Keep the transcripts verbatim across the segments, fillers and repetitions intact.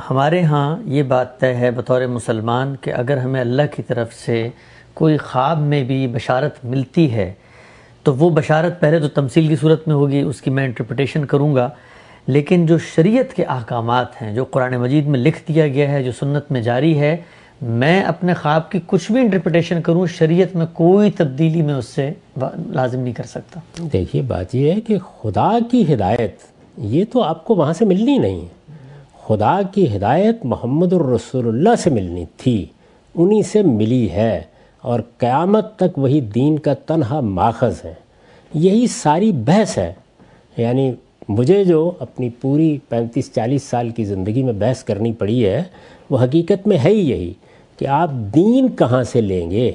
ہمارے ہاں یہ بات طے ہے بطور مسلمان کہ اگر ہمیں اللہ کی طرف سے کوئی خواب میں بھی بشارت ملتی ہے تو وہ بشارت پہلے تو تمثیل کی صورت میں ہوگی، اس کی میں انٹرپریٹیشن کروں گا، لیکن جو شریعت کے احکامات ہیں، جو قرآن مجید میں لکھ دیا گیا ہے، جو سنت میں جاری ہے، میں اپنے خواب کی کچھ بھی انٹرپریٹیشن کروں، شریعت میں کوئی تبدیلی میں اس سے لازم نہیں کر سکتا۔ دیکھیے بات یہ ہے کہ خدا کی ہدایت یہ تو آپ کو وہاں سے ملنی نہیں ہے، خدا کی ہدایت محمد الرسول اللہ سے ملنی تھی، انہی سے ملی ہے، اور قیامت تک وہی دین کا تنہا ماخذ ہے۔ یہی ساری بحث ہے، یعنی مجھے جو اپنی پوری پینتیس چالیس سال کی زندگی میں بحث کرنی پڑی ہے وہ حقیقت میں ہے ہی یہی کہ آپ دین کہاں سے لیں گے؟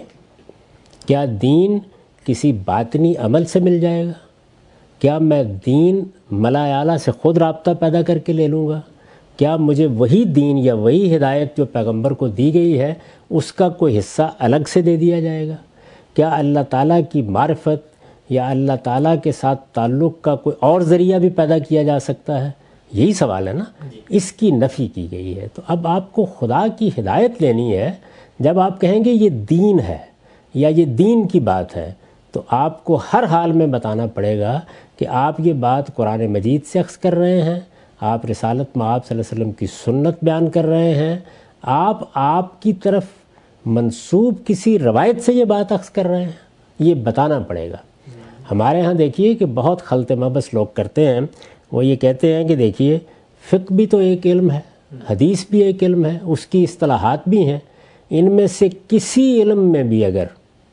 کیا دین کسی باطنی عمل سے مل جائے گا؟ کیا میں دین ملا اعلیٰ سے خود رابطہ پیدا کر کے لے لوں گا؟ کیا مجھے وہی دین یا وہی ہدایت جو پیغمبر کو دی گئی ہے اس کا کوئی حصہ الگ سے دے دیا جائے گا؟ کیا اللہ تعالیٰ کی معرفت یا اللہ تعالیٰ کے ساتھ تعلق کا کوئی اور ذریعہ بھی پیدا کیا جا سکتا ہے؟ یہی سوال ہے نا، اس کی نفی کی گئی ہے۔ تو اب آپ کو خدا کی ہدایت لینی ہے، جب آپ کہیں گے یہ دین ہے یا یہ دین کی بات ہے تو آپ کو ہر حال میں بتانا پڑے گا کہ آپ یہ بات قرآن مجید سے اخذ کر رہے ہیں، آپ رسالت مآب صلی اللہ علیہ وسلم کی سنت بیان کر رہے ہیں، آپ آپ کی طرف منسوب کسی روایت سے یہ بات اخذ کر رہے ہیں، یہ بتانا پڑے گا۔ ہمارے ہاں دیکھیے کہ بہت خلط مبس لوگ کرتے ہیں، وہ یہ کہتے ہیں کہ دیکھیے فقہ بھی تو ایک علم ہے، حدیث بھی ایک علم ہے، اس کی اصطلاحات بھی ہیں، ان میں سے کسی علم میں بھی اگر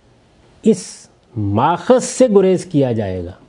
اس ماخذ سے گریز کیا جائے گا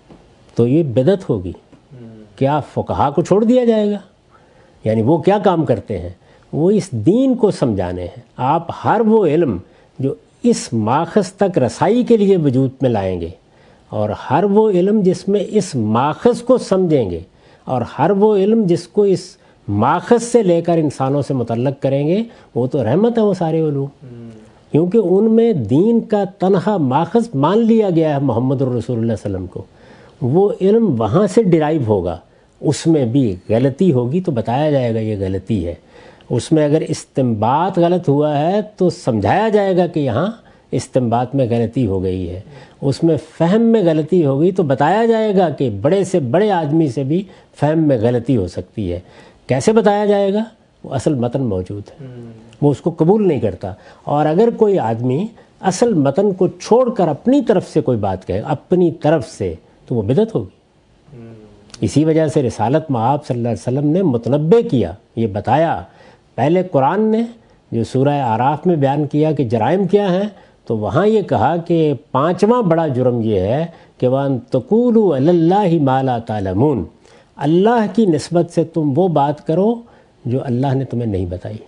تو یہ بدعت ہوگی۔ کیا فقہا کو چھوڑ دیا جائے گا؟ یعنی وہ کیا کام کرتے ہیں؟ وہ اس دین کو سمجھانے ہیں۔ آپ ہر وہ علم جو اس ماخذ تک رسائی کے لیے وجود میں لائیں گے، اور ہر وہ علم جس میں اس ماخذ کو سمجھیں گے، اور ہر وہ علم جس کو اس ماخذ سے لے کر انسانوں سے متعلق کریں گے، وہ تو رحمت ہے وہ سارے علوم، کیونکہ ان میں دین کا تنہا ماخذ مان لیا گیا ہے محمد الرسول اللہ صلی اللہ علیہ وسلم کو۔ وہ علم وہاں سے ڈرائیو ہوگا، اس میں بھی غلطی ہوگی تو بتایا جائے گا یہ غلطی ہے، اس میں اگر استنباط غلط ہوا ہے تو سمجھایا جائے گا کہ یہاں استنباط میں غلطی ہو گئی ہے، اس میں فہم میں غلطی ہوگی تو بتایا جائے گا کہ بڑے سے بڑے آدمی سے بھی فہم میں غلطی ہو سکتی ہے۔ کیسے بتایا جائے گا؟ وہ اصل متن موجود ہے، وہ اس کو قبول نہیں کرتا، اور اگر کوئی آدمی اصل متن کو چھوڑ کر اپنی طرف سے کوئی بات کہے اپنی طرف سے تو وہ بدعت ہوگی۔ اسی وجہ سے رسالت مآب صلی اللہ علیہ وسلم نے متنبع کیا، یہ بتایا، پہلے قرآن نے جو سورہ اعراف میں بیان کیا کہ جرائم کیا ہیں، تو وہاں یہ کہا کہ پانچواں بڑا جرم یہ ہے کہ وَأَن تَقُولُوا عَلَى اللَّهِ مَا لَا تَعْلَمُونَ، اللہ کی نسبت سے تم وہ بات کرو جو اللہ نے تمہیں نہیں بتائی۔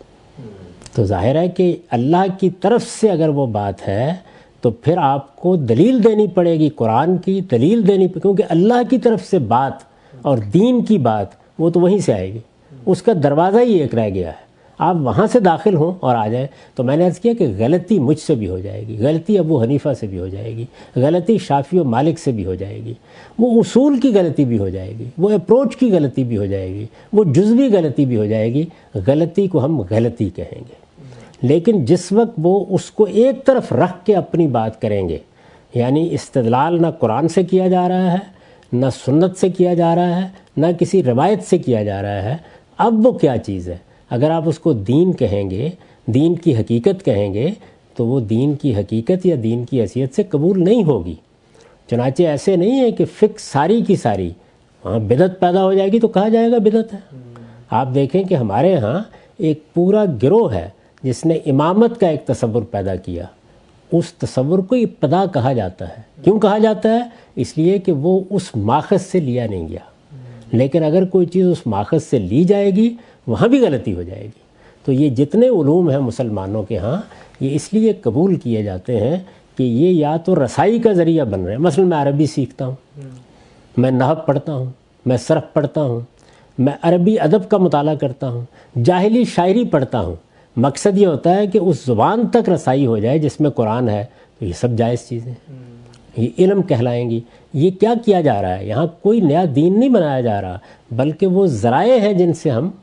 تو ظاہر ہے کہ اللہ کی طرف سے اگر وہ بات ہے تو پھر آپ کو دلیل دینی پڑے گی، قرآن کی دلیل دینی پڑے گی، کیونکہ اللہ کی طرف سے بات اور دین کی بات وہ تو وہیں سے آئے گی، اس کا دروازہ ہی ایک رہ گیا ہے، آپ وہاں سے داخل ہوں اور آ جائیں۔ تو میں نے عرض کیا کہ غلطی مجھ سے بھی ہو جائے گی، غلطی ابو حنیفہ سے بھی ہو جائے گی، غلطی شافعی و مالک سے بھی ہو جائے گی، وہ اصول کی غلطی بھی ہو جائے گی، وہ اپروچ کی غلطی بھی ہو جائے گی، وہ جزوی غلطی بھی ہو جائے گی۔ غلطی کو ہم غلطی کہیں گے، لیکن جس وقت وہ اس کو ایک طرف رکھ کے اپنی بات کریں گے، یعنی استدلال نہ قرآن سے کیا جا رہا ہے، نہ سنت سے کیا جا رہا ہے، نہ کسی روایت سے کیا جا رہا ہے، اب وہ کیا چیز ہے؟ اگر آپ اس کو دین کہیں گے، دین کی حقیقت کہیں گے، تو وہ دین کی حقیقت یا دین کی حیثیت سے قبول نہیں ہوگی۔ چنانچہ ایسے نہیں ہے کہ فقہ ساری کی ساری وہاں بدعت پیدا ہو جائے گی تو کہا جائے گا بدعت ہے۔ آپ دیکھیں کہ ہمارے ہاں ایک پورا گروہ ہے جس نے امامت کا ایک تصور پیدا کیا، اس تصور کو ابتدا کہا جاتا ہے۔ کیوں کہا جاتا ہے؟ اس لیے کہ وہ اس ماخذ سے لیا نہیں گیا، لیکن اگر کوئی چیز اس ماخذ سے لی جائے گی وہاں بھی غلطی ہو جائے گی۔ تو یہ جتنے علوم ہیں مسلمانوں کے ہاں یہ اس لیے قبول کیے جاتے ہیں کہ یہ یا تو رسائی کا ذریعہ بن رہے ہیں۔ مثلا میں عربی سیکھتا ہوں، میں نحو پڑھتا ہوں، میں صرف پڑھتا ہوں، میں عربی ادب کا مطالعہ کرتا ہوں، جاہلی شاعری پڑھتا ہوں، مقصد یہ ہوتا ہے کہ اس زبان تک رسائی ہو جائے جس میں قرآن ہے، تو یہ سب جائز چیزیں یہ علم کہلائیں گی۔ یہ کیا کیا جا رہا ہے؟ یہاں کوئی نیا دین نہیں بنایا جا رہا، بلکہ وہ ذرائع ہیں جن سے ہم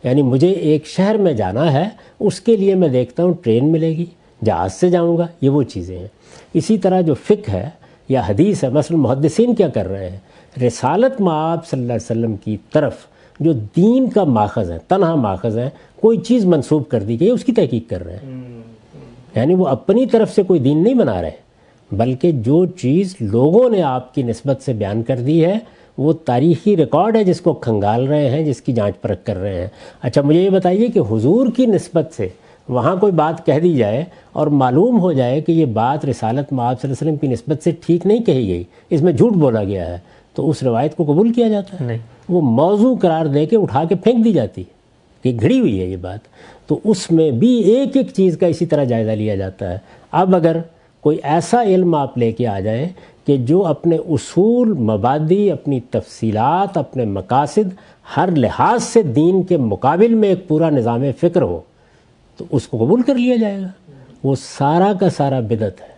یعنی مجھے ایک شہر میں جانا ہے، اس کے لیے میں دیکھتا ہوں ٹرین ملے گی، جہاز سے جاؤں گا، یہ وہ چیزیں ہیں۔ اسی طرح جو فقہ ہے یا حدیث ہے، مثلا محدثین کیا کر رہے ہیں، رسالت مآب صلی اللہ علیہ وسلم کی طرف جو دین کا ماخذ ہے، تنہا ماخذ ہے، کوئی چیز منسوب کر دی گئی اس کی تحقیق کر رہے ہیں۔ یعنی وہ اپنی طرف سے کوئی دین نہیں بنا رہے، بلکہ جو چیز لوگوں نے آپ کی نسبت سے بیان کر دی ہے وہ تاریخی ریکارڈ ہے جس کو کھنگال رہے ہیں، جس کی جانچ پرکھ کر رہے ہیں۔ اچھا مجھے یہ بتائیے کہ حضور کی نسبت سے وہاں کوئی بات کہہ دی جائے اور معلوم ہو جائے کہ یہ بات رسالت مآب صلی اللہ علیہ وسلم کی نسبت سے ٹھیک نہیں کہی گئی، اس میں جھوٹ بولا گیا ہے، تو اس روایت کو قبول کیا جاتا ہے؟ نہیں، وہ موضوع قرار دے کے اٹھا کے پھینک دی جاتی ہے کہ گھڑی ہوئی ہے یہ بات۔ تو اس میں بھی ایک ایک چیز کا اسی طرح جائزہ لیا جاتا ہے۔ اب اگر کوئی ایسا علم آپ لے کے آ جائیں کہ جو اپنے اصول، مبادی، اپنی تفصیلات، اپنے مقاصد، ہر لحاظ سے دین کے مقابل میں ایک پورا نظام فکر ہو، تو اس کو قبول کر لیا جائے گا۔ وہ سارا کا سارا بدعت ہے۔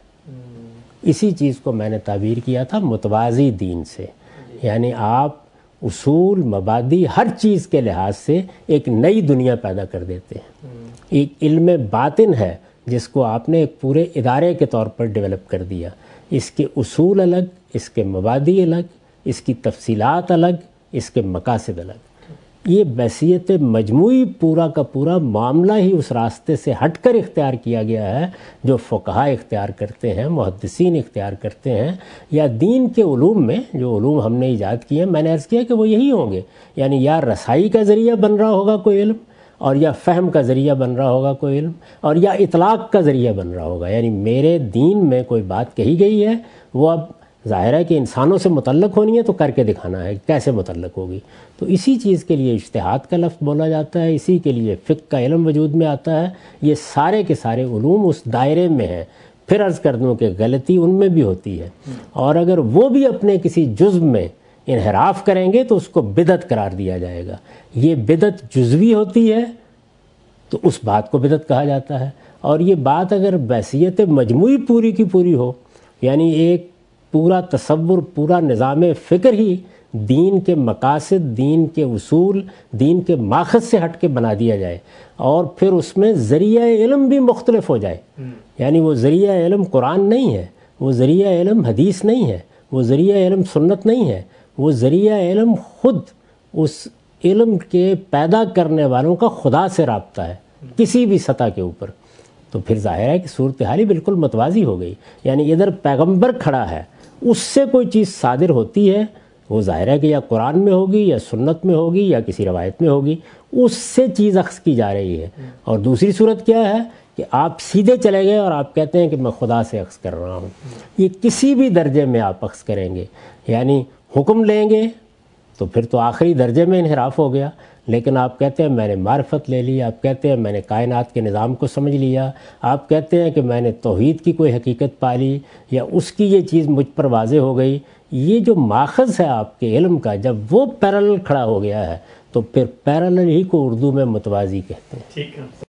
اسی چیز کو میں نے تعبیر کیا تھا متوازی دین سے، یعنی آپ اصول، مبادی، ہر چیز کے لحاظ سے ایک نئی دنیا پیدا کر دیتے ہیں۔ ایک علم باطن ہے جس کو آپ نے ایک پورے ادارے کے طور پر ڈیولپ کر دیا، اس کے اصول الگ، اس کے مبادی الگ، اس کی تفصیلات الگ، اس کے مقاصد الگ۔ یہ بحثیت مجموعی پورا کا پورا معاملہ ہی اس راستے سے ہٹ کر اختیار کیا گیا ہے جو فقہا اختیار کرتے ہیں، محدثین اختیار کرتے ہیں، یا دین کے علوم میں جو علوم ہم نے ایجاد کیے ہیں۔ میں نے عرض کیا کہ وہ یہی ہوں گے، یعنی یا رسائی کا ذریعہ بن رہا ہوگا کوئی علم، اور یا فہم کا ذریعہ بن رہا ہوگا کوئی علم، اور یا اطلاق کا ذریعہ بن رہا ہوگا۔ یعنی میرے دین میں کوئی بات کہی گئی ہے، وہ اب ظاہر ہے کہ انسانوں سے متعلق ہونی ہے تو کر کے دکھانا ہے کیسے متعلق ہوگی۔ تو اسی چیز کے لیے اجتہاد کا لفظ بولا جاتا ہے، اسی کے لیے فقہ کا علم وجود میں آتا ہے۔ یہ سارے کے سارے علوم اس دائرے میں ہیں۔ پھر عرض کر دوں کہ غلطی ان میں بھی ہوتی ہے، اور اگر وہ بھی اپنے کسی جزو میں انحراف کریں گے تو اس کو بدعت قرار دیا جائے گا۔ یہ بدعت جزوی ہوتی ہے تو اس بات کو بدعت کہا جاتا ہے، اور یہ بات اگر بحثیت مجموعی پوری کی پوری ہو، یعنی ایک پورا تصور، پورا نظام فکر ہی دین کے مقاصد، دین کے اصول، دین کے ماخذ سے ہٹ کے بنا دیا جائے، اور پھر اس میں ذریعہ علم بھی مختلف ہو جائے، یعنی وہ ذریعہ علم قرآن نہیں ہے، وہ ذریعہ علم حدیث نہیں ہے، وہ ذریعہ علم سنت نہیں ہے، وہ ذریعہ علم خود اس علم کے پیدا کرنے والوں کا خدا سے رابطہ ہے کسی بھی سطح کے اوپر، تو پھر ظاہر ہے کہ صورتحال بالکل متوازی ہو گئی۔ یعنی ادھر پیغمبر کھڑا ہے، اس سے کوئی چیز صادر ہوتی ہے، وہ ظاہر ہے کہ یا قرآن میں ہوگی یا سنت میں ہوگی یا کسی روایت میں ہوگی، اس سے چیز اخذ کی جا رہی ہے۔ اور دوسری صورت کیا ہے کہ آپ سیدھے چلے گئے اور آپ کہتے ہیں کہ میں خدا سے اخذ کر رہا ہوں۔ یہ کسی بھی درجے میں آپ اخذ کریں گے، یعنی حکم لیں گے تو پھر تو آخری درجے میں انحراف ہو گیا، لیکن آپ کہتے ہیں میں نے معرفت لے لی، آپ کہتے ہیں میں نے کائنات کے نظام کو سمجھ لیا، آپ کہتے ہیں کہ میں نے توحید کی کوئی حقیقت پا لی، یا اس کی یہ چیز مجھ پر واضح ہو گئی۔ یہ جو ماخذ ہے آپ کے علم کا، جب وہ پیرالل کھڑا ہو گیا ہے تو پھر پیرالل ہی کو اردو میں متوازی کہتے ہیں۔